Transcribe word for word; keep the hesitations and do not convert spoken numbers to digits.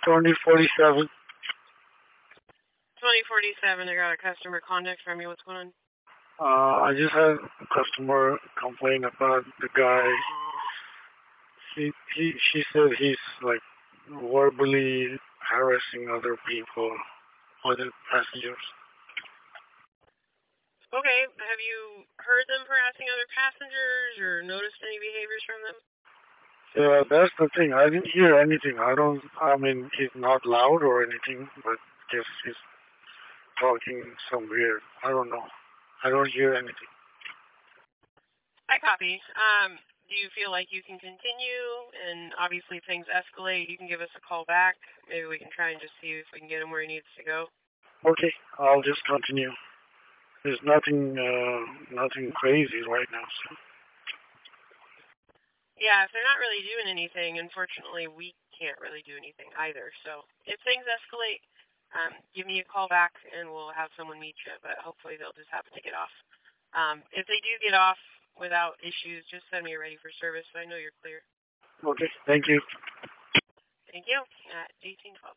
twenty forty-seven. twenty forty-seven, I got a customer contact from you. What's going on? Uh, I just had a customer complain about the guy. He, he, she said he's like verbally harassing other people, other passengers. Okay, have you heard them harassing other passengers or noticed any behaviors from them? Yeah, that's the thing. I didn't hear anything. I don't, I mean, he's not loud or anything, but just he's talking some weird. I don't know. I don't hear anything. I copy. Um, do you feel like you can continue? And obviously, if things escalate, you can give us a call back. Maybe we can try and just see if we can get him where he needs to go. Okay, I'll just continue. There's nothing, uh, nothing crazy right now. So. Yeah, if they're not really doing anything, unfortunately, we can't really do anything either. So if things escalate, um, give me a call back and we'll have someone meet you. But hopefully, they'll just happen to get off. Um, if they do get off without issues, just send me a ready for service so I know you're clear. Okay, thank you. Thank you. At eighteen twelve.